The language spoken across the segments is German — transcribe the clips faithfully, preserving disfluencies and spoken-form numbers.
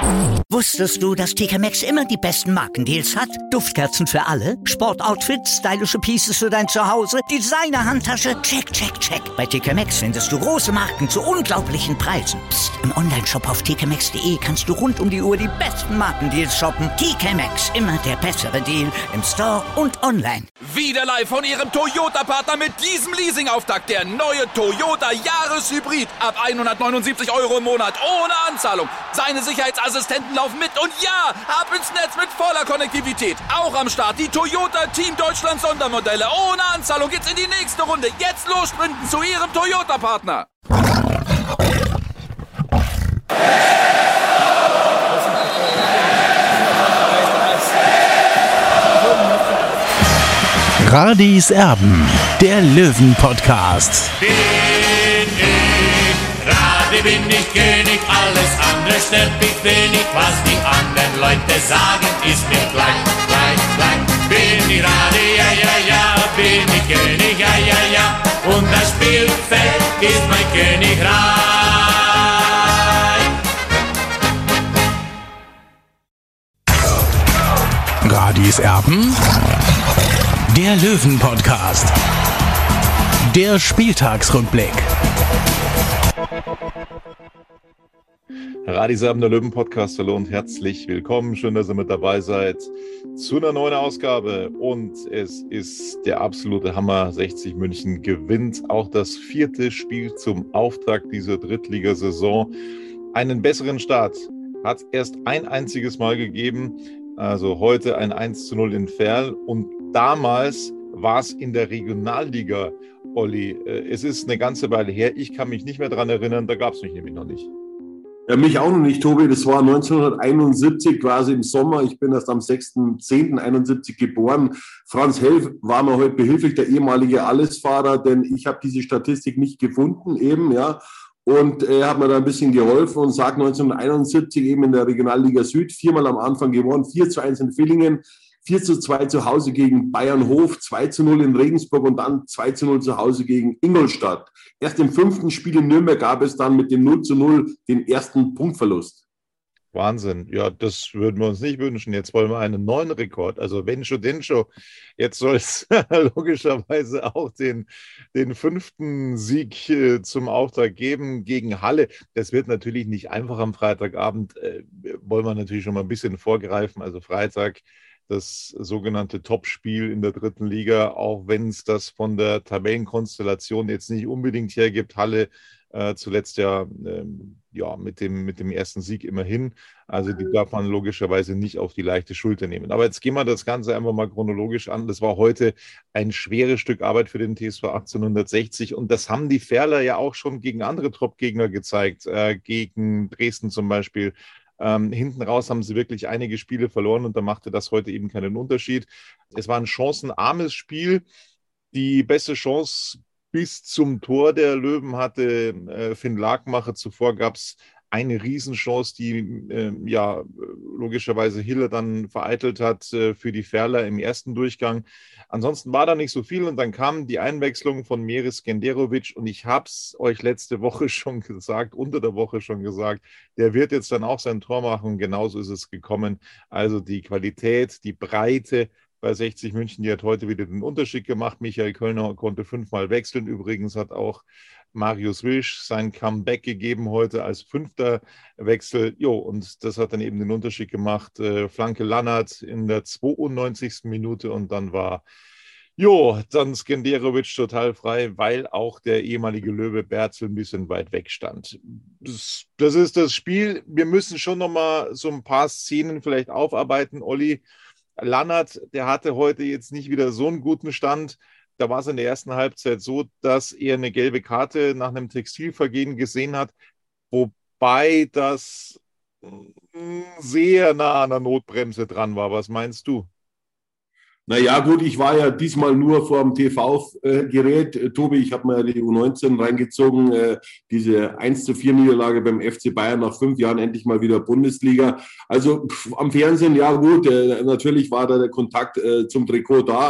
Wusstest du, dass T K Maxx immer die besten Markendeals hat? Duftkerzen für alle, Sportoutfits, stylische Pieces für dein Zuhause, Designer-Handtasche, check, check, check. Bei T K Maxx findest du große Marken zu unglaublichen Preisen. Psst. Im Onlineshop auf t k maxx punkt d e kannst du rund um die Uhr die besten Markendeals shoppen. T K Maxx, immer der bessere Deal im Store und online. Wieder live von Ihrem Toyota-Partner mit diesem Leasing-Auftakt. Der neue Toyota Jahreshybrid. Ab hundertneunundsiebzig Euro im Monat ohne Anzahlung. Seine Sicherheitsassistenten laufen mit und ja, ab ins Netz mit voller Konnektivität. Auch am Start die Toyota Team Deutschland Sondermodelle. Ohne Anzahlung geht's in die nächste Runde. Jetzt los sprinten zu Ihrem Toyota-Partner. Radis Erben, der Löwen-Podcast. Bin ich, Radi bin ich König, alles andere stört mich wenig. Was die anderen Leute sagen, ist mir gleich, gleich, gleich. Bin ich Radi, ja, ja, ja, bin ich König, ja, ja, ja. Und das Spielfeld ist mein Königreich. Radis Erben, der Löwen-Podcast. Der Spieltagsrückblick. Radis Erben, der Löwen-Podcast. Hallo und herzlich willkommen. Schön, dass ihr mit dabei seid zu einer neuen Ausgabe. Und es ist der absolute Hammer. sechzig München gewinnt auch das vierte Spiel zum Auftakt dieser Drittligasaison. Einen besseren Start hat es erst ein einziges Mal gegeben. Also heute ein eins zu null in Verl. Und damals war es in der Regionalliga, Olli. Es ist eine ganze Weile her. Ich kann mich nicht mehr daran erinnern. Da gab es mich nämlich noch nicht. Ja, mich auch noch nicht, Tobi. Das war neunzehnhunderteinundsiebzig, quasi im Sommer. Ich bin erst am sechsten zehnten einundsiebzig geboren. Franz Helf war mir heute behilflich, der ehemalige Allesfahrer, denn ich habe diese Statistik nicht gefunden eben, ja. Und er hat mir da ein bisschen geholfen und sagt neunzehnhunderteinundsiebzig eben in der Regionalliga Süd, viermal am Anfang gewonnen, vier zu eins in Villingen, vier zu zwei zu Hause gegen Bayernhof, zwei zu null in Regensburg und dann zwei zu null zu Hause gegen Ingolstadt. Erst im fünften Spiel in Nürnberg gab es dann mit dem null zu null den ersten Punktverlust. Wahnsinn. Ja, das würden wir uns nicht wünschen. Jetzt wollen wir einen neuen Rekord. Also wenn schon, denn schon. Jetzt soll es logischerweise auch den, den fünften Sieg äh, zum Auftakt geben gegen Halle. Das wird natürlich nicht einfach am Freitagabend. Äh, wollen wir natürlich schon mal ein bisschen vorgreifen. Also Freitag das sogenannte Topspiel in der dritten Liga, auch wenn es das von der Tabellenkonstellation jetzt nicht unbedingt hergibt. Halle äh, zuletzt ja, ähm, ja mit dem, mit dem ersten Sieg immerhin. Also die darf man logischerweise nicht auf die leichte Schulter nehmen. Aber jetzt gehen wir das Ganze einfach mal chronologisch an. Das war heute ein schweres Stück Arbeit für den T S V achtzehnhundertsechzig und das haben die Verler ja auch schon gegen andere Top-Gegner gezeigt, äh, gegen Dresden zum Beispiel. Ähm, hinten raus haben sie wirklich einige Spiele verloren und da machte das heute eben keinen Unterschied. Es war ein chancenarmes Spiel. Die beste Chance bis zum Tor der Löwen hatte äh, Finn Lagmacher. Zuvor gab es eine Riesenchance, die äh, ja logischerweise Hiller dann vereitelt hat äh, für die Verler im ersten Durchgang. Ansonsten war da nicht so viel und dann kam die Einwechslung von Miris Skenderovic und ich habe es euch letzte Woche schon gesagt, unter der Woche schon gesagt, der wird jetzt dann auch sein Tor machen und genauso ist es gekommen. Also die Qualität, die Breite bei sechzig München, die hat heute wieder den Unterschied gemacht. Michael Kölner konnte fünfmal wechseln. Übrigens hat auch Marius Wilsch sein Comeback gegeben heute als fünfter Wechsel. Jo, und das hat dann eben den Unterschied gemacht. Äh, Flanke Lannert in der zweiundneunzigsten Minute und dann war, jo, dann Skenderovic total frei, weil auch der ehemalige Löwe Berzel ein bisschen weit weg stand. Das, das ist das Spiel. Wir müssen schon nochmal so ein paar Szenen vielleicht aufarbeiten, Olli. Lannert, der hatte heute jetzt nicht wieder so einen guten Stand. Da war es in der ersten Halbzeit so, dass er eine gelbe Karte nach einem Textilvergehen gesehen hat, wobei das sehr nah an der Notbremse dran war. Was meinst du? Naja gut, ich war ja diesmal nur vor dem T V-Gerät. Tobi, ich habe mir die U neunzehn reingezogen, äh, diese eins zu vier Niederlage beim F C Bayern nach fünf Jahren endlich mal wieder Bundesliga. Also pff, am Fernsehen, ja gut, äh, natürlich war da der Kontakt äh, zum Trikot da.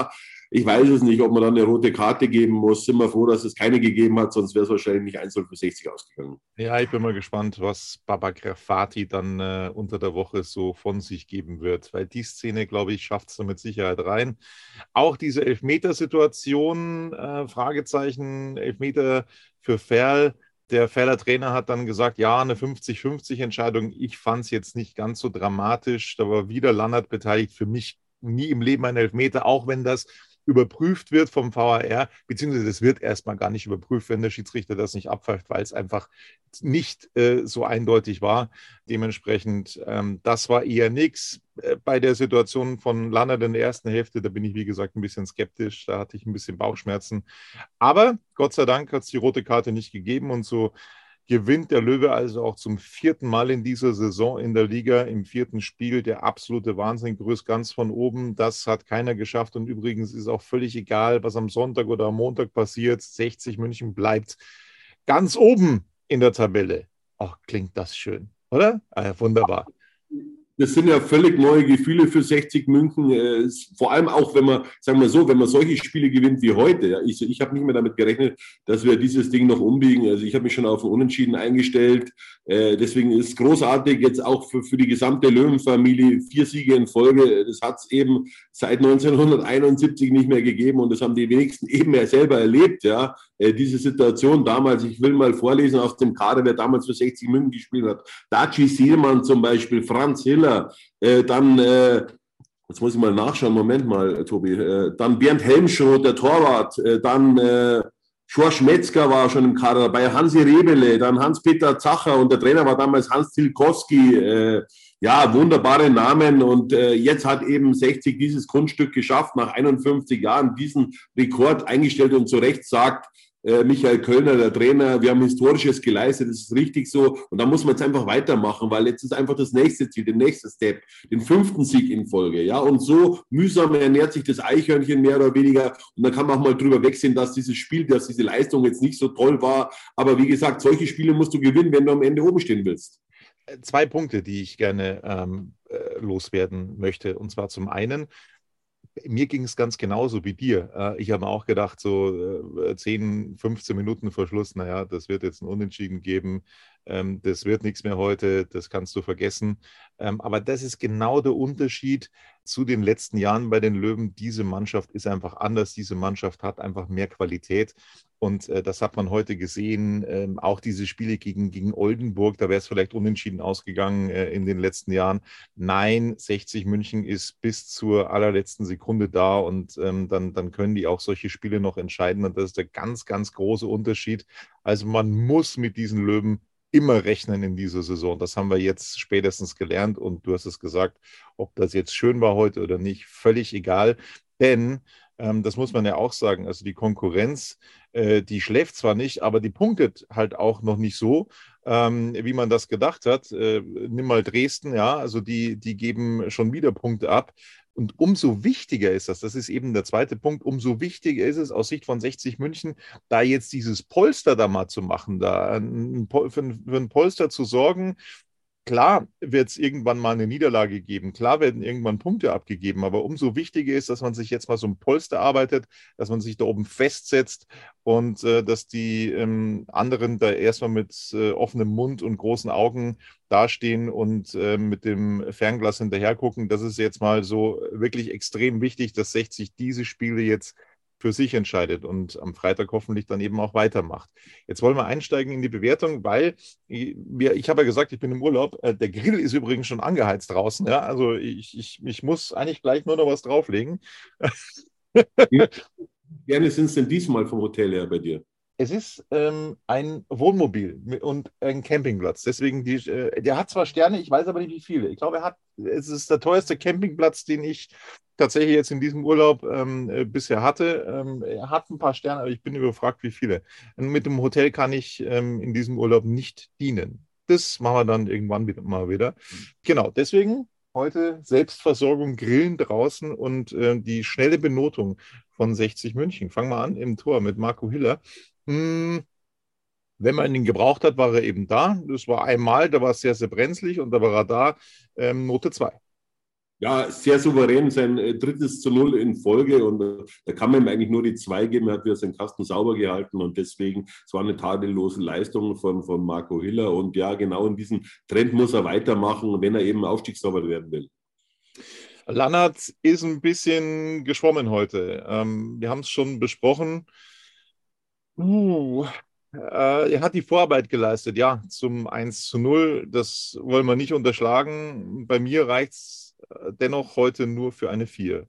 ich weiß es nicht, ob man dann eine rote Karte geben muss. Sind wir froh, dass es keine gegeben hat, sonst wäre es wahrscheinlich nicht eins null für sechzig ausgegangen. Ja, ich bin mal gespannt, was Baba Grafati dann äh, unter der Woche so von sich geben wird, weil die Szene, glaube ich, schafft es da mit Sicherheit rein. Auch diese Elfmetersituation, äh, Fragezeichen, Elfmeter für Ferl. Der Ferler Trainer hat dann gesagt, ja, eine fünfzig fünfzig Entscheidung. Ich fand es jetzt nicht ganz so dramatisch. Da war wieder Lannert beteiligt. Für mich nie im Leben ein Elfmeter, auch wenn das überprüft wird vom V A R, beziehungsweise das wird erstmal gar nicht überprüft, wenn der Schiedsrichter das nicht abpfeift, weil es einfach nicht äh, so eindeutig war. Dementsprechend, ähm, das war eher nichts. Äh, bei der Situation von Lannert in der ersten Hälfte, da bin ich, wie gesagt, ein bisschen skeptisch. Da hatte ich ein bisschen Bauchschmerzen. Aber Gott sei Dank hat es die rote Karte nicht gegeben und so gewinnt der Löwe also auch zum vierten Mal in dieser Saison in der Liga, im vierten Spiel. Der absolute Wahnsinn, grüßt ganz von oben. Das hat keiner geschafft. Und übrigens ist auch völlig egal, was am Sonntag oder am Montag passiert. sechzig München bleibt ganz oben in der Tabelle. Ach, klingt das schön, oder? Ah, wunderbar. Das sind ja völlig neue Gefühle für sechzig München. Äh, vor allem auch, wenn man, sagen wir so, wenn man solche Spiele gewinnt wie heute. Ja, ich ich habe nicht mehr damit gerechnet, dass wir dieses Ding noch umbiegen. Also ich habe mich schon auf ein Unentschieden eingestellt. Äh, deswegen ist es großartig jetzt auch für, für die gesamte Löwenfamilie. Vier Siege in Folge. Das hat es eben seit neunzehnhunderteinundsiebzig nicht mehr gegeben und das haben die wenigsten eben ja selber erlebt. Ja, äh, diese Situation damals. Ich will mal vorlesen aus dem Kader, wer damals für sechzig München gespielt hat. Daci Sielmann zum Beispiel, Franz Hiller. Äh, dann, äh, jetzt muss ich mal nachschauen, Moment mal, Tobi, äh, dann Bernd Helmschroth, der Torwart, äh, dann äh, George Metzger war schon im Kader dabei, Hansi Rebele, dann Hans-Peter Zacher und der Trainer war damals Hans Tilkowski. Äh, ja, wunderbare Namen und äh, jetzt hat eben sechzig dieses Kunststück geschafft, nach einundfünfzig Jahren diesen Rekord eingestellt und zu Recht sagt, Michael Kölner, der Trainer, wir haben Historisches geleistet, das ist richtig so. Und da muss man jetzt einfach weitermachen, weil jetzt ist einfach das nächste Ziel, der nächste Step, den fünften Sieg in Folge. Ja, und so mühsam ernährt sich das Eichhörnchen mehr oder weniger. Und da kann man auch mal drüber wegsehen, dass dieses Spiel, dass diese Leistung jetzt nicht so toll war. Aber wie gesagt, solche Spiele musst du gewinnen, wenn du am Ende oben stehen willst. Zwei Punkte, die ich gerne ähm, loswerden möchte. Und zwar zum einen, mir ging es ganz genauso wie dir. Ich habe mir auch gedacht, so zehn, fünfzehn Minuten vor Schluss, naja, das wird jetzt ein Unentschieden geben, das wird nichts mehr heute, das kannst du vergessen. Aber das ist genau der Unterschied zu den letzten Jahren bei den Löwen. Diese Mannschaft ist einfach anders, diese Mannschaft hat einfach mehr Qualität und das hat man heute gesehen. Auch diese Spiele gegen, gegen Oldenburg, da wäre es vielleicht unentschieden ausgegangen in den letzten Jahren. Nein, sechzig München ist bis zur allerletzten Sekunde da und ähm, dann, dann können die auch solche Spiele noch entscheiden und das ist der ganz, ganz große Unterschied. Also man muss mit diesen Löwen immer rechnen in dieser Saison. Das haben wir jetzt spätestens gelernt und du hast es gesagt, ob das jetzt schön war heute oder nicht, völlig egal, denn ähm, das muss man ja auch sagen, also die Konkurrenz, äh, die schläft zwar nicht, aber die punktet halt auch noch nicht so, ähm, wie man das gedacht hat. Äh, nimm mal Dresden, ja, also die, die geben schon wieder Punkte ab. Und umso wichtiger ist das, das ist eben der zweite Punkt, umso wichtiger ist es aus Sicht von sechzig München, da jetzt dieses Polster da mal zu machen, da ein, für, für ein Polster zu sorgen. Klar wird es irgendwann mal eine Niederlage geben, klar werden irgendwann Punkte abgegeben, aber umso wichtiger ist, dass man sich jetzt mal so ein Polster arbeitet, dass man sich da oben festsetzt und äh, dass die ähm, anderen da erstmal mit äh, offenem Mund und großen Augen dastehen und äh, mit dem Fernglas hinterher gucken. Das ist jetzt mal so wirklich extrem wichtig, dass sechzig diese Spiele jetzt für sich entscheidet und am Freitag hoffentlich dann eben auch weitermacht. Jetzt wollen wir einsteigen in die Bewertung, weil wir, ich habe ja gesagt, ich bin im Urlaub. Der Grill ist übrigens schon angeheizt draußen. Ja? Also ich, ich, ich muss eigentlich gleich nur noch was drauflegen. Wie gerne sind es denn diesmal vom Hotel her bei dir? Es ist ähm, ein Wohnmobil und ein Campingplatz. Deswegen, die, äh, der hat zwar Sterne, ich weiß aber nicht, wie viele. Ich glaube, er hat, es ist der teuerste Campingplatz, den ich tatsächlich jetzt in diesem Urlaub ähm, äh, bisher hatte. Ähm, er hat ein paar Sterne, aber ich bin überfragt, wie viele. Und mit dem Hotel kann ich ähm, in diesem Urlaub nicht dienen. Das machen wir dann irgendwann wieder, mal wieder. Genau, deswegen heute Selbstversorgung, Grillen draußen und äh, die schnelle Benotung von sechzig München. Fangen wir an im Tor mit Marco Hiller. Hm, wenn man ihn gebraucht hat, war er eben da. Das war einmal, da war es sehr, sehr brenzlig und da war er da. Ähm, Note zwei. Ja, sehr souverän, sein äh, drittes zu Null in Folge und äh, da kann man ihm eigentlich nur die zwei geben. Er hat wieder seinen Kasten sauber gehalten und deswegen, es war eine tadellose Leistung von, von Marco Hiller und ja, genau in diesem Trend muss er weitermachen, wenn er eben Aufstiegstorwart werden will. Lannert ist ein bisschen geschwommen heute. Ähm, wir haben es schon besprochen. Uh, äh, er hat die Vorarbeit geleistet, ja, zum eins zu null. Das wollen wir nicht unterschlagen. Bei mir reicht es dennoch heute nur für eine vier.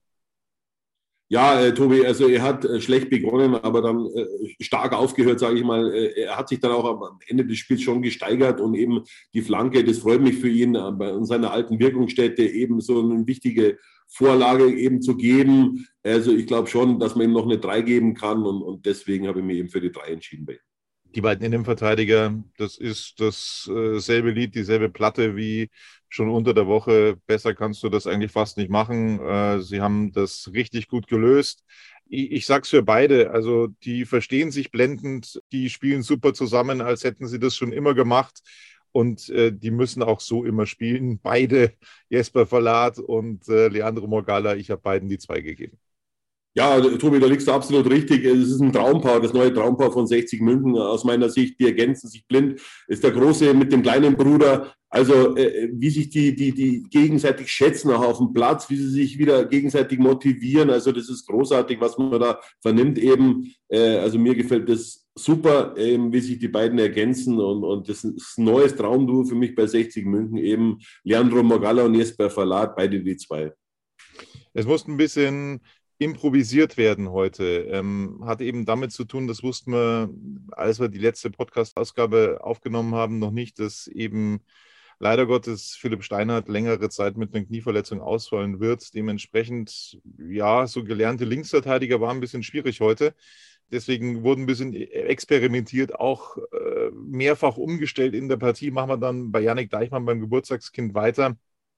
Ja, äh, Tobi, also er hat äh, schlecht begonnen, aber dann äh, stark aufgehört, sage ich mal. Äh, er hat sich dann auch am Ende des Spiels schon gesteigert und eben die Flanke, das freut mich für ihn, äh, bei seiner alten Wirkungsstätte eben so eine wichtige Vorlage eben zu geben. Also ich glaube schon, dass man ihm noch eine drei geben kann und, und deswegen habe ich mich eben für die drei entschieden bei ihm. Die beiden Innenverteidiger, das ist dasselbe Lied, dieselbe Platte wie schon unter der Woche. Besser kannst du das eigentlich fast nicht machen. Sie haben das richtig gut gelöst. Ich sage es für beide, also die verstehen sich blendend, die spielen super zusammen, als hätten sie das schon immer gemacht. Und äh, die müssen auch so immer spielen. Beide, Jesper Verlat und äh, Leandro Morgalla, ich habe beiden die zwei gegeben. Ja, Tobi, da liegst du absolut richtig. Es ist ein Traumpaar, das neue Traumpaar von sechzig München aus meiner Sicht. Die ergänzen sich blind. Ist der Große mit dem kleinen Bruder. Also äh, wie sich die, die, die gegenseitig schätzen auch auf dem Platz, wie sie sich wieder gegenseitig motivieren. Also das ist großartig, was man da vernimmt eben. Äh, also mir gefällt das super, eben, wie sich die beiden ergänzen. Und, und das ist ein neues Traumduo für mich bei sechzig München eben. Leandro Morgalla und Jesper Verlat, beide die zwei. Es muss ein bisschen improvisiert werden heute. Ähm, hat eben damit zu tun, das wussten wir, als wir die letzte Podcast-Ausgabe aufgenommen haben, noch nicht, dass eben leider Gottes Philipp Steinhardt längere Zeit mit einer Knieverletzung ausfallen wird. Dementsprechend, ja, so gelernte Linksverteidiger waren ein bisschen schwierig heute. Deswegen wurden ein bisschen experimentiert, auch äh, mehrfach umgestellt in der Partie. Machen wir dann bei Yannick Deichmann beim Geburtstagskind weiter.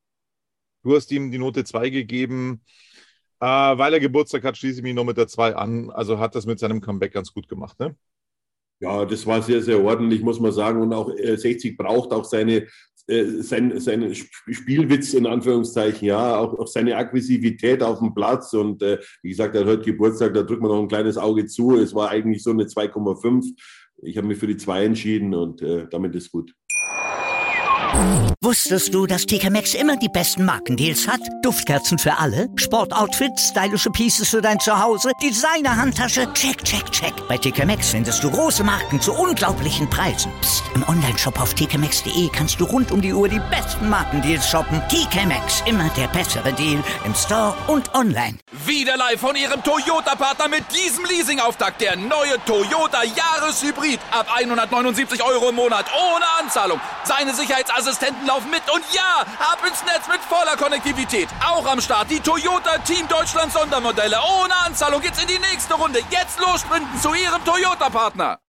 Du hast ihm die Note zwei gegeben. Äh, weil er Geburtstag hat, schließe ich mich noch mit der zwei an. Also hat das mit seinem Comeback ganz gut gemacht, ne? Ja, das war sehr, sehr ordentlich, muss man sagen. Und auch äh, sechzig braucht auch seine, äh, sein, seinen Spielwitz in Anführungszeichen, ja, auch, auch seine Aggressivität auf dem Platz. Und äh, wie gesagt, er hat heute Geburtstag, da drückt man noch ein kleines Auge zu. Es war eigentlich so eine zwei Komma fünf. Ich habe mich für die zwei entschieden und äh, damit ist gut. Wusstest du, dass T K Maxx immer die besten Markendeals hat? Duftkerzen für alle, Sportoutfits, stylische Pieces für dein Zuhause, Designer-Handtasche, check, check, check. Bei T K Maxx findest du große Marken zu unglaublichen Preisen. Psst. Im Onlineshop auf t k maxx punkt d e kannst du rund um die Uhr die besten Markendeals shoppen. T K Maxx, immer der bessere Deal im Store und online. Wieder live von Ihrem Toyota-Partner mit diesem Leasing-Auftakt. Der neue Toyota Jahreshybrid. Ab hundertneunundsiebzig Euro im Monat ohne Anzahlung. Seine Sicherheitsassistenten laufen mit und ja, ab ins Netz mit voller Konnektivität. Auch am Start die Toyota Team Deutschland Sondermodelle. Ohne Anzahlung geht's in die nächste Runde. Jetzt los sprinten zu Ihrem Toyota-Partner.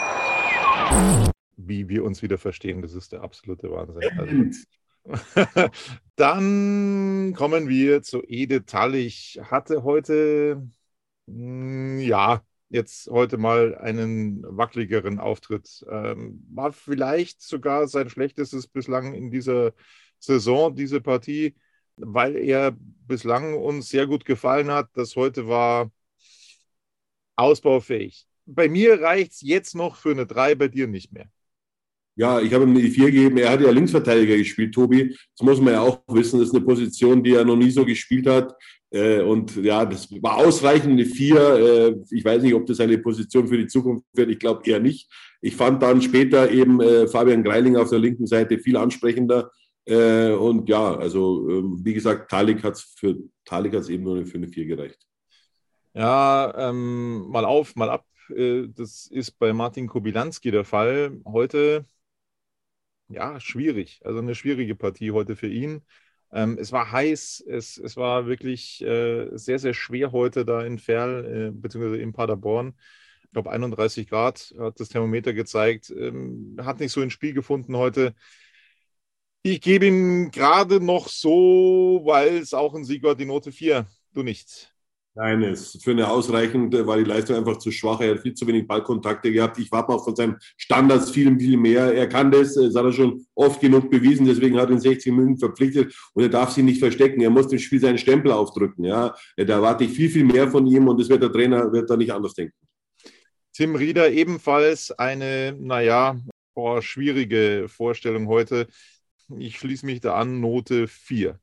Wie wir uns wieder verstehen, das ist der absolute Wahnsinn. Also, dann kommen wir zu Ede Tall. Ich hatte heute, mh, ja, jetzt heute mal einen wackeligeren Auftritt. Ähm, war vielleicht sogar sein schlechtestes bislang in dieser Saison, diese Partie, weil er bislang uns sehr gut gefallen hat. Das heute war ausbaufähig. Bei mir reicht es jetzt noch für eine drei, bei dir nicht mehr. Ja, ich habe ihm die vier gegeben. Er hat ja Linksverteidiger gespielt, Tobi. Das muss man ja auch wissen. Das ist eine Position, die er noch nie so gespielt hat. Und ja, das war ausreichend, eine vier. Ich weiß nicht, ob das eine Position für die Zukunft wird. Ich glaube eher nicht. Ich fand dann später eben Fabian Greilinger auf der linken Seite viel ansprechender. Und ja, also wie gesagt, Talik hat es für Talik hat's eben nur für eine vier gereicht. Ja, ähm, mal auf, mal ab. Das ist bei Martin Kobylanski der Fall. Heute, ja, schwierig. Also eine schwierige Partie heute für ihn. Ähm, es war heiß, es, es war wirklich äh, sehr, sehr schwer heute da in Verl, äh, beziehungsweise in Paderborn. Ich glaube, einunddreißig Grad hat das Thermometer gezeigt. Ähm, hat nicht so ins Spiel gefunden heute. Ich gebe ihm gerade noch so, weil es auch ein Sieg war, die Note vier. Du nicht. Nein, es für eine ausreichende war die Leistung einfach zu schwach. Er hat viel zu wenig Ballkontakte gehabt. Ich warte auch von seinen Standards viel, viel mehr. Er kann das, das hat er schon oft genug bewiesen. Deswegen hat er ihn sechzig Minuten verpflichtet und er darf sich nicht verstecken. Er muss dem Spiel seinen Stempel aufdrücken. Ja, da erwarte ich viel, viel mehr von ihm und das wird der Trainer wird da nicht anders denken. Tim Rieder ebenfalls eine, naja, boah, schwierige Vorstellung heute. Ich schließe mich da an, Note vier.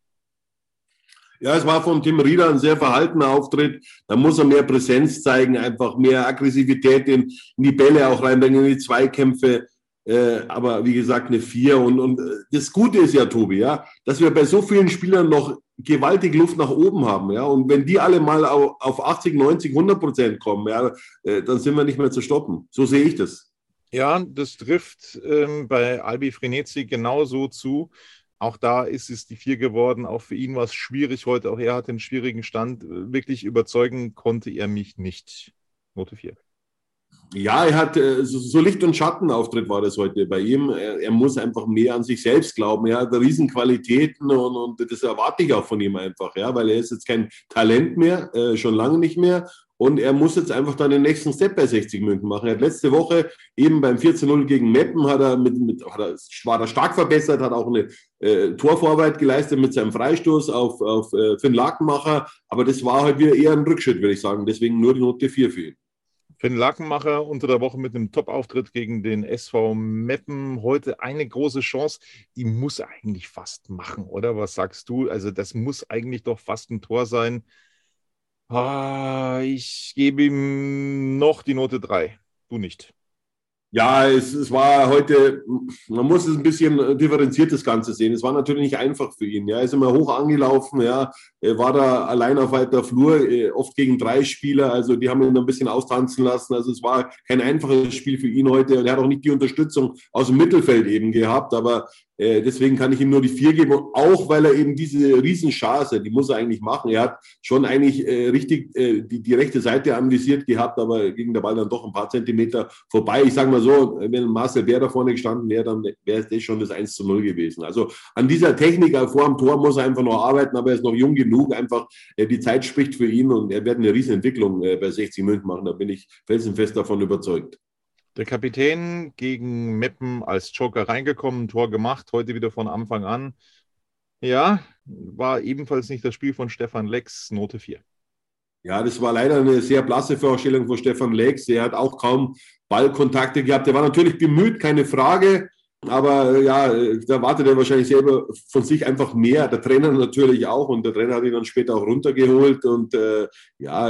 Ja, es war von Tim Rieder ein sehr verhaltener Auftritt. Da muss er mehr Präsenz zeigen, einfach mehr Aggressivität in, in die Bälle auch reinbringen, in die Zweikämpfe. Äh, aber wie gesagt, eine vier. Und, und das Gute ist ja, Tobi, ja, dass wir bei so vielen Spielern noch gewaltig Luft nach oben haben. Ja? Und wenn die alle mal auf, auf achtzig, neunzig, hundert Prozent kommen, ja, äh, dann sind wir nicht mehr zu stoppen. So sehe ich das. Ja, das trifft ähm, bei Albi Frenetzi genauso zu. Auch da ist es die vier geworden. Auch für ihn war es schwierig heute. Auch er hat einen schwierigen Stand. Wirklich überzeugen konnte er mich nicht. Note vier. Ja, er hat so, so Licht- und Schattenauftritt war das heute bei ihm. Er, er muss einfach mehr an sich selbst glauben. Er hat Riesenqualitäten und, und das erwarte ich auch von ihm einfach, ja, weil er ist jetzt kein Talent mehr, äh, schon lange nicht mehr. Und er muss jetzt einfach dann den nächsten Step bei sechzig München machen. Er hat letzte Woche eben beim vier zu null gegen Meppen hat er mit, mit, hat er, war er stark verbessert, hat auch eine äh, Torvorarbeit geleistet mit seinem Freistoß auf, auf äh, Finn Lakenmacher. Aber das war halt wieder eher ein Rückschritt, würde ich sagen. Deswegen nur die Note vier für ihn. Finn Lakenmacher unter der Woche mit einem Top-Auftritt gegen den S V Meppen. Heute eine große Chance, die muss er eigentlich fast machen, oder? Was sagst du? Also das muss eigentlich doch fast ein Tor sein. Ah, ich gebe ihm noch die Note drei. Du nicht. Ja, es, es war heute, man muss es ein bisschen differenziert das Ganze sehen. Es war natürlich nicht einfach für ihn. Ja. Er ist immer hoch angelaufen, ja. Er war da allein auf weiter Flur, oft gegen drei Spieler. Also die haben ihn ein bisschen austanzen lassen. Also es war kein einfaches Spiel für ihn heute. Und er hat auch nicht die Unterstützung aus dem Mittelfeld eben gehabt. Aber äh, deswegen kann ich ihm nur die vier geben. Auch weil er eben diese Riesenchance, die muss er eigentlich machen. Er hat schon eigentlich äh, richtig äh, die, die rechte Seite anvisiert gehabt, aber ging der Ball dann doch ein paar Zentimeter vorbei. Ich sage mal so, wenn Marcel Bär da vorne gestanden wäre, dann wäre das schon das eins zu null gewesen. Also an dieser Technik vor dem Tor muss er einfach noch arbeiten, aber er ist noch jung genug. Einfach äh, die Zeit spricht für ihn und er wird eine Riesenentwicklung äh, bei sechzig München machen. Da bin ich felsenfest davon überzeugt. Der Kapitän gegen Meppen als Joker reingekommen, Tor gemacht, heute wieder von Anfang an. Ja, war ebenfalls nicht das Spiel von Stefan Lex, Note vier. Ja, das war leider eine sehr blasse Vorstellung von Stefan Lex. Er hat auch kaum Ballkontakte gehabt. Er war natürlich bemüht, keine Frage. Aber ja, da wartet er wahrscheinlich selber von sich einfach mehr. Der Trainer natürlich auch. Und der Trainer hat ihn dann später auch runtergeholt. Und äh, ja,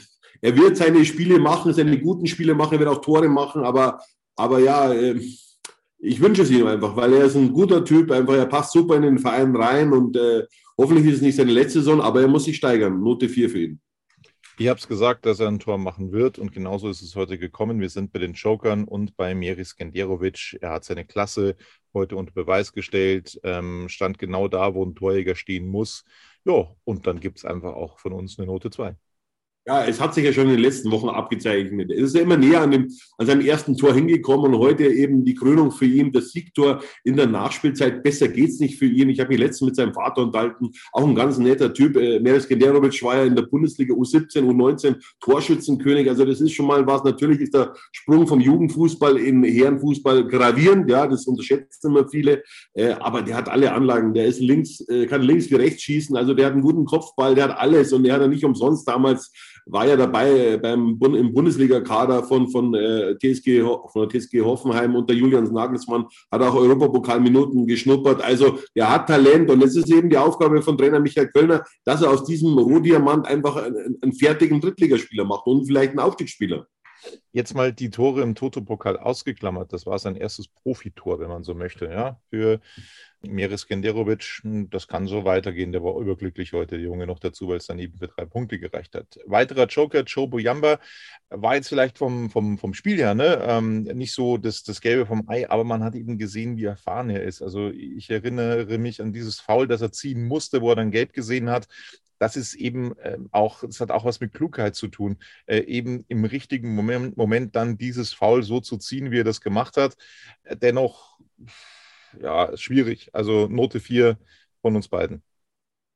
er wird seine Spiele machen, seine guten Spiele machen, er wird auch Tore machen. Aber, aber ja, äh, ich wünsche es ihm einfach, weil er ist ein guter Typ. Einfach, er passt super in den Verein rein. Und äh, hoffentlich ist es nicht seine letzte Saison, aber er muss sich steigern. Note vier für ihn. Ich habe es gesagt, dass er ein Tor machen wird und genauso ist es heute gekommen. Wir sind bei den Jokern und bei Miri Skenderovic. Er hat seine Klasse heute unter Beweis gestellt, ähm, stand genau da, wo ein Torjäger stehen muss. Ja, und dann gibt es einfach auch von uns eine Note zwei. Ja, es hat sich ja schon in den letzten Wochen abgezeichnet. Es ist ja immer näher an, dem, an seinem ersten Tor hingekommen und heute eben die Krönung für ihn, das Siegtor in der Nachspielzeit. Besser geht's nicht für ihn. Ich habe mich letztens mit seinem Vater unterhalten, auch ein ganz netter Typ. Äh, Miri Skenderovic war ja in der Bundesliga U siebzehn, U neunzehn Torschützenkönig. Also das ist schon mal was. Natürlich ist der Sprung vom Jugendfußball in Herrenfußball gravierend. Ja, das unterschätzen immer viele. Äh, aber der hat alle Anlagen. Der ist links, äh, kann links wie rechts schießen. Also der hat einen guten Kopfball, der hat alles und der hat ja nicht umsonst damals war ja dabei beim im Bundesliga-Kader von, von, äh, T S G, von der T S G Hoffenheim unter Julian Nagelsmann, hat auch Europapokalminuten geschnuppert. Also er hat Talent und es ist eben die Aufgabe von Trainer Michael Kölner, dass er aus diesem Rohdiamant einfach einen, einen fertigen Drittligaspieler macht und vielleicht einen Aufstiegsspieler. Jetzt mal die Tore im Toto-Pokal ausgeklammert. Das war sein erstes Profitor, wenn man so möchte. Ja, für Miri Skenderovic, das kann so weitergehen. Der war überglücklich heute, der Junge, noch dazu, weil es dann eben für drei Punkte gereicht hat. Weiterer Joker, Joe Buyamba, war jetzt vielleicht vom, vom, vom Spiel her ne? ähm, nicht so das, das Gelbe vom Ei, aber man hat eben gesehen, wie erfahren er ist. Also ich erinnere mich an dieses Foul, das er ziehen musste, wo er dann gelb gesehen hat. Das ist eben äh, auch, das hat auch was mit Klugheit zu tun, äh, eben im richtigen Moment, Moment dann dieses Foul so zu ziehen, wie er das gemacht hat. Äh, dennoch, ja, schwierig. Also Note vier von uns beiden.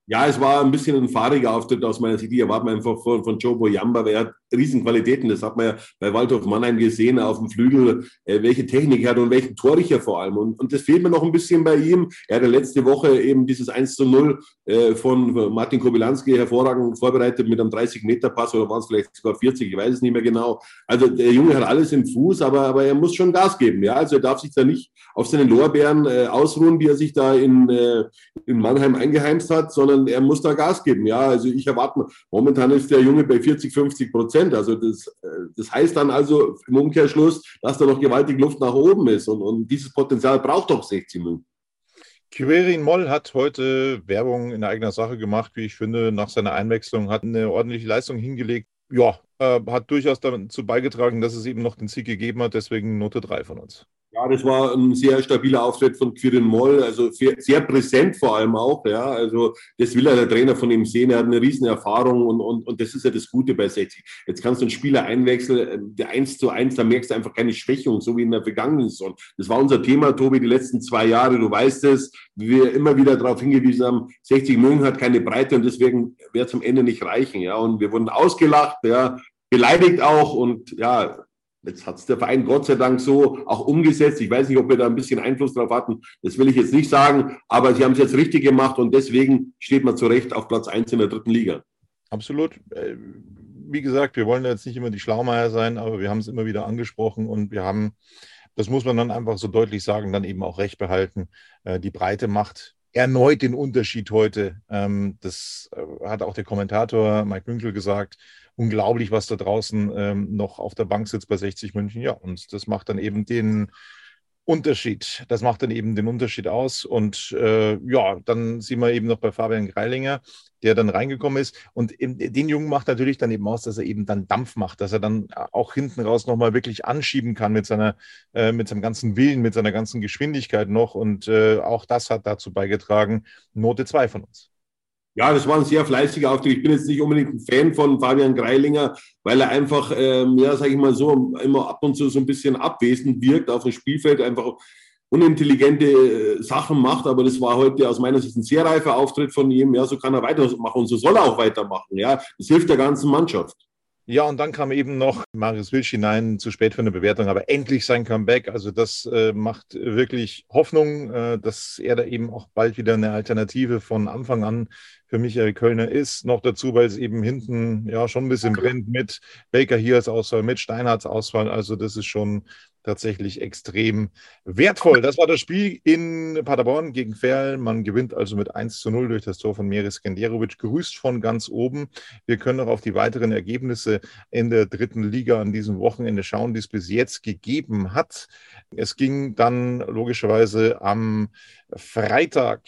Ja, es war ein bisschen ein fahriger Auftritt aus meiner Sicht. Die erwarten wir einfach von, von Joe Boyamba, weil er hat Riesenqualitäten. Das hat man ja bei Waldhof Mannheim gesehen, auf dem Flügel, äh, welche Technik er hat und welchen Torrichter vor allem. Und, und das fehlt mir noch ein bisschen bei ihm. Er hat ja letzte Woche eben dieses eins zu null äh, von Martin Kobylanski hervorragend vorbereitet mit einem dreißig-Meter-Pass oder waren es vielleicht sogar vierzig, ich weiß es nicht mehr genau. Also der Junge hat alles im Fuß, aber, aber er muss schon Gas geben. Ja? Also er darf sich da nicht auf seinen Lorbeeren äh, ausruhen, die er sich da in, äh, in Mannheim eingeheimst hat, sondern er muss da Gas geben. Ja, also ich erwarte, momentan ist der Junge bei vierzig, fünfzig Prozent. Also das, das heißt dann also im Umkehrschluss, dass da noch gewaltig Luft nach oben ist. Und, und dieses Potenzial braucht doch sechzig Minuten. Quirin Moll hat heute Werbung in eigener Sache gemacht, wie ich finde, nach seiner Einwechslung, hat eine ordentliche Leistung hingelegt. Ja, äh, hat durchaus dazu beigetragen, dass es eben noch den Sieg gegeben hat, deswegen Note drei von uns. Ja, das war ein sehr stabiler Auftritt von Quirin Moll, also sehr, sehr präsent vor allem auch. Ja, also das will ja der Trainer von ihm sehen. Er hat eine riesen Erfahrung und, und, und das ist ja das Gute bei sechzig. Jetzt kannst du einen Spieler einwechseln, der eins zu eins, da merkst du einfach keine Schwächung, so wie in der vergangenen Saison. Das war unser Thema, Tobi, die letzten zwei Jahre. Du weißt es, wir immer wieder darauf hingewiesen haben, sechzig München hat keine Breite und deswegen wird es am Ende nicht reichen. Ja, und wir wurden ausgelacht, ja, beleidigt auch und ja. Jetzt hat es der Verein Gott sei Dank so auch umgesetzt. Ich weiß nicht, ob wir da ein bisschen Einfluss drauf hatten. Das will ich jetzt nicht sagen. Aber sie haben es jetzt richtig gemacht und deswegen steht man zu Recht auf Platz eins in der dritten Liga. Absolut. Wie gesagt, wir wollen jetzt nicht immer die Schlaumeier sein, aber wir haben es immer wieder angesprochen und wir haben, das muss man dann einfach so deutlich sagen, dann eben auch recht behalten. Die Breite macht erneut den Unterschied heute. Das hat auch der Kommentator Mike Münkel gesagt. Unglaublich, was da draußen ähm, noch auf der Bank sitzt bei sechzig München. Ja, und das macht dann eben den Unterschied. Das macht dann eben den Unterschied aus. Und äh, ja, dann sehen wir eben noch bei Fabian Greilinger, der dann reingekommen ist. Und in, den Jungen macht natürlich dann eben aus, dass er eben dann Dampf macht, dass er dann auch hinten raus nochmal wirklich anschieben kann mit seiner, äh, mit seinem ganzen Willen, mit seiner ganzen Geschwindigkeit noch. Und äh, auch das hat dazu beigetragen. Note zwei von uns. Ja, das war ein sehr fleißiger Auftritt. Ich bin jetzt nicht unbedingt ein Fan von Fabian Greilinger, weil er einfach, ähm, ja, sage ich mal so, immer ab und zu so ein bisschen abwesend wirkt auf dem Spielfeld, einfach unintelligente äh, Sachen macht. Aber das war heute aus meiner Sicht ein sehr reifer Auftritt von ihm. Ja, so kann er weitermachen und so soll er auch weitermachen. Ja, das hilft der ganzen Mannschaft. Ja, und dann kam eben noch Marius Wilsch hinein, zu spät für eine Bewertung, aber endlich sein Comeback. Also das äh, macht wirklich Hoffnung, äh, dass er da eben auch bald wieder eine Alternative von Anfang an für Michael Kölner ist. Noch dazu, weil es eben hinten ja schon ein bisschen brennt mit Baker hier als Auswahl, mit Steinhardts Auswahl. Also das ist schon tatsächlich extrem wertvoll. Das war das Spiel in Paderborn gegen Verl. Man gewinnt also mit eins zu null durch das Tor von Miris Skenderovic, grüßt von ganz oben. Wir können noch auf die weiteren Ergebnisse in der dritten Liga an diesem Wochenende schauen, die es bis jetzt gegeben hat. Es ging dann logischerweise am Freitag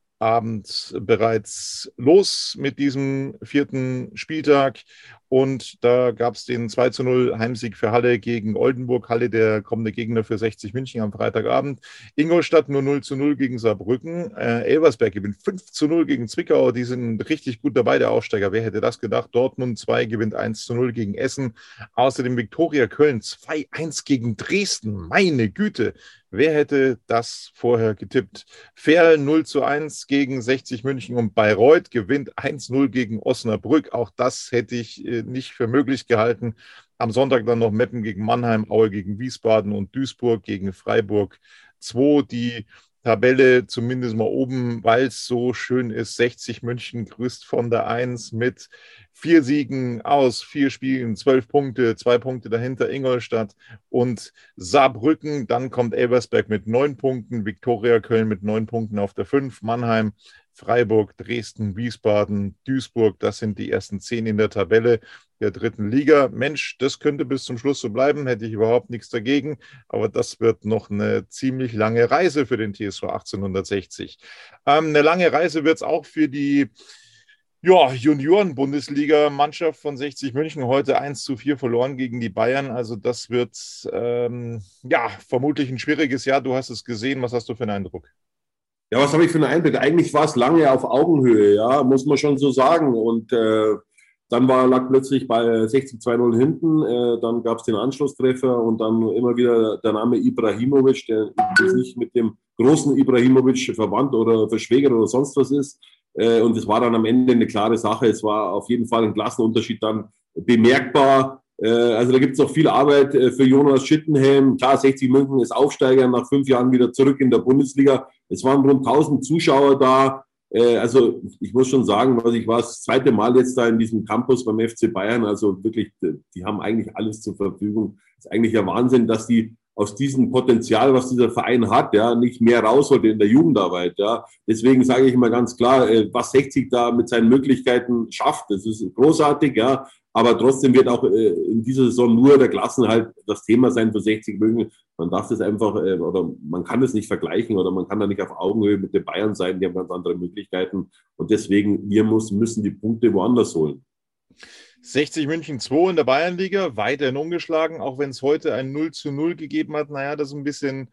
Abend bereits los mit diesem vierten Spieltag und da gab es den zwei zu null Heimsieg für Halle gegen Oldenburg. Halle, der kommende Gegner für sechzig München am Freitagabend. Ingolstadt nur null zu null gegen Saarbrücken. Äh, Elversberg gewinnt fünf zu null gegen Zwickau. Die sind richtig gut dabei, der Aufsteiger. Wer hätte das gedacht? Dortmund zwei gewinnt eins zu null gegen Essen. Außerdem Viktoria Köln zwei eins gegen Dresden. Meine Güte. Wer hätte das vorher getippt? Verl null zu eins gegen sechzig München und Bayreuth gewinnt eins zu null gegen Osnabrück. Auch das hätte ich äh, nicht für möglich gehalten. Am Sonntag dann noch Meppen gegen Mannheim, Aue gegen Wiesbaden und Duisburg gegen Freiburg zwei. Die Tabelle zumindest mal oben, weil es so schön ist. sechzig München grüßt von der eins mit vier Siegen aus vier Spielen, zwölf Punkte, zwei Punkte dahinter Ingolstadt und Saarbrücken. Dann kommt Elversberg mit neun Punkten, Viktoria Köln mit neun Punkten auf der fünf, Mannheim, Freiburg, Dresden, Wiesbaden, Duisburg. Das sind die ersten zehn in der Tabelle der dritten Liga. Mensch, das könnte bis zum Schluss so bleiben, hätte ich überhaupt nichts dagegen. Aber das wird noch eine ziemlich lange Reise für den T S V achtzehnhundertsechzig. Ähm, eine lange Reise wird es auch für die ja, Junioren-Bundesliga-Mannschaft von sechzig München. Heute eins zu vier verloren gegen die Bayern. Also das wird ähm, ja vermutlich ein schwieriges Jahr. Du hast es gesehen. Was hast du für einen Eindruck? Ja, was habe ich für einen Eindruck? Eigentlich war es lange auf Augenhöhe, ja, muss man schon so sagen. Und äh, dann war, lag plötzlich bei sechzig zwei null hinten, äh, dann gab es den Anschlusstreffer und dann immer wieder der Name Ibrahimovic, der nicht mit dem großen Ibrahimovic verwandt oder verschwägert oder sonst was ist. Und es war dann am Ende eine klare Sache. Es war auf jeden Fall ein Klassenunterschied dann bemerkbar. Also da gibt es noch viel Arbeit für Jonas Schittenhelm. Klar, sechzig München ist Aufsteiger, nach fünf Jahren wieder zurück in der Bundesliga. Es waren rund tausend Zuschauer da. Also ich muss schon sagen, was ich war das zweite Mal jetzt da in diesem Campus beim F C Bayern. Also wirklich, die haben eigentlich alles zur Verfügung. Es ist eigentlich ja Wahnsinn, dass die aus diesem Potenzial, was dieser Verein hat, ja, nicht mehr rausholt in der Jugendarbeit, ja. Deswegen sage ich immer ganz klar, was sechzig da mit seinen Möglichkeiten schafft, das ist großartig, ja. Aber trotzdem wird auch äh, in dieser Saison nur der Klassenhalt das Thema sein für sechzig München. Man darf das einfach, äh, oder man kann es nicht vergleichen oder man kann da nicht auf Augenhöhe mit den Bayern sein. Die haben ganz andere Möglichkeiten. Und deswegen, wir muss, müssen die Punkte woanders holen. sechzig München zwei in der Bayernliga, weiterhin ungeschlagen, auch wenn es heute ein null zu null gegeben hat. Naja, das ist ein bisschen,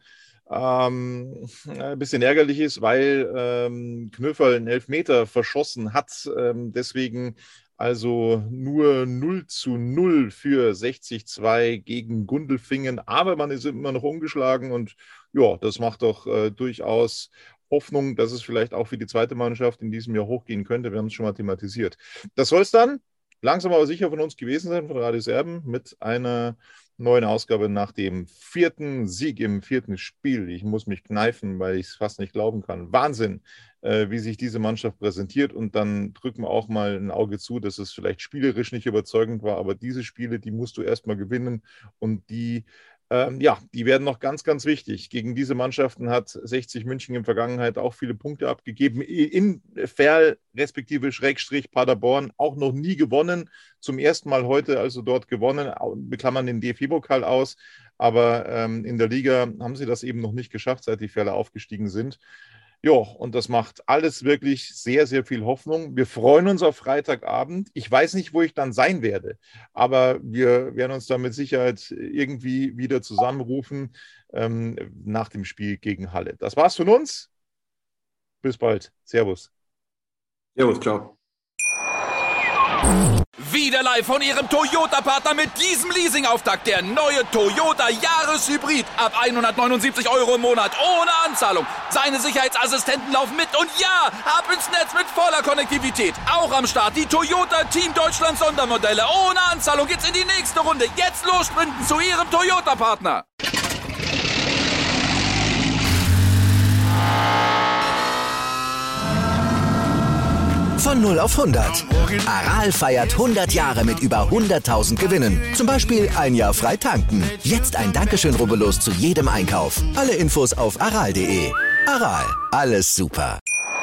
ähm, ein bisschen ärgerlich ist, weil ähm, Knöferl einen Elfmeter verschossen hat. Ähm, deswegen also nur null zu null für sechzig zwei gegen Gundelfingen. Aber man ist immer noch ungeschlagen und ja, das macht doch äh, durchaus Hoffnung, dass es vielleicht auch für die zweite Mannschaft in diesem Jahr hochgehen könnte. Wir haben es schon mal thematisiert. Das soll es dann langsam aber sicher von uns gewesen sein, von Radius Erben, mit einer neuen Ausgabe nach dem vierten Sieg im vierten Spiel. Ich muss mich kneifen, weil ich es fast nicht glauben kann. Wahnsinn, äh, wie sich diese Mannschaft präsentiert. Und dann drücken wir auch mal ein Auge zu, dass es vielleicht spielerisch nicht überzeugend war. Aber diese Spiele, die musst du erstmal gewinnen. Und die Ähm, ja, die werden noch ganz, ganz wichtig. Gegen diese Mannschaften hat sechzig München in der Vergangenheit auch viele Punkte abgegeben. In Verl, respektive Schrägstrich Paderborn, auch noch nie gewonnen. Zum ersten Mal heute also dort gewonnen, beklammern den D F B-Pokal aus. Aber ähm, in der Liga haben sie das eben noch nicht geschafft, seit die Verler aufgestiegen sind. Ja, und das macht alles wirklich sehr, sehr viel Hoffnung. Wir freuen uns auf Freitagabend. Ich weiß nicht, wo ich dann sein werde, aber wir werden uns da mit Sicherheit irgendwie wieder zusammenrufen ähm, nach dem Spiel gegen Halle. Das war's von uns. Bis bald. Servus. Servus, ciao. Wieder live von Ihrem Toyota-Partner mit diesem Leasing-Auftakt. Der neue Toyota Jahreshybrid. Ab hundertneunundsiebzig Euro im Monat. Ohne Anzahlung. Seine Sicherheitsassistenten laufen mit. Und ja, ab ins Netz mit voller Konnektivität. Auch am Start die Toyota Team Deutschland Sondermodelle. Ohne Anzahlung geht's in die nächste Runde. Jetzt los sprinten zu Ihrem Toyota-Partner. Von null auf hundert. Aral feiert hundert Jahre mit über hunderttausend Gewinnen. Zum Beispiel ein Jahr frei tanken. Jetzt ein Dankeschön, rubbellos zu jedem Einkauf. Alle Infos auf aral punkt de. Aral, alles super.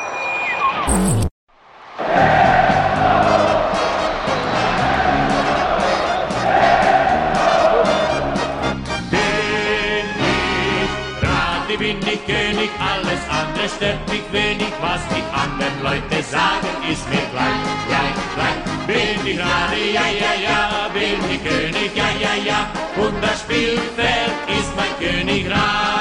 Bin ich König, alles andere stört mich wenig, was die anderen Leute sagen, ist mir gleich, gleich, gleich. Bin ich Rade, ja, ja, ja, bin ich König, ja, ja, ja, und das Spielfeld ist mein Königreich.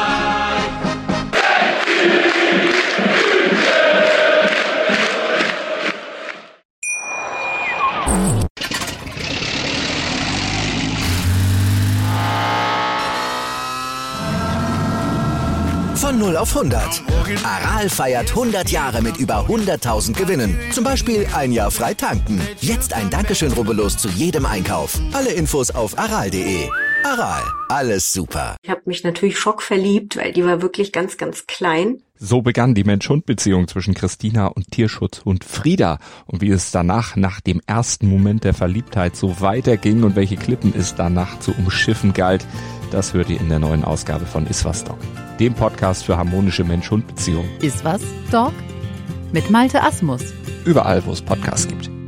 Von null auf hundert. Aral feiert hundert Jahre mit über hunderttausend Gewinnen. Zum Beispiel ein Jahr frei tanken. Jetzt ein Dankeschön, rubbellos zu jedem Einkauf. Alle Infos auf aral punkt de. Aral, alles super. Ich habe mich natürlich schockverliebt, weil die war wirklich ganz, ganz klein. So begann die Mensch-Hund-Beziehung zwischen Christina und Tierschutzhund Frieda. Und wie es danach, nach dem ersten Moment der Verliebtheit, so weiterging und welche Klippen es danach zu umschiffen galt, das hört ihr in der neuen Ausgabe von Iswas Dog, dem Podcast für harmonische Mensch-Hund-Beziehungen. Iswas Dog? Mit Malte Asmus. Überall, wo es Podcasts gibt.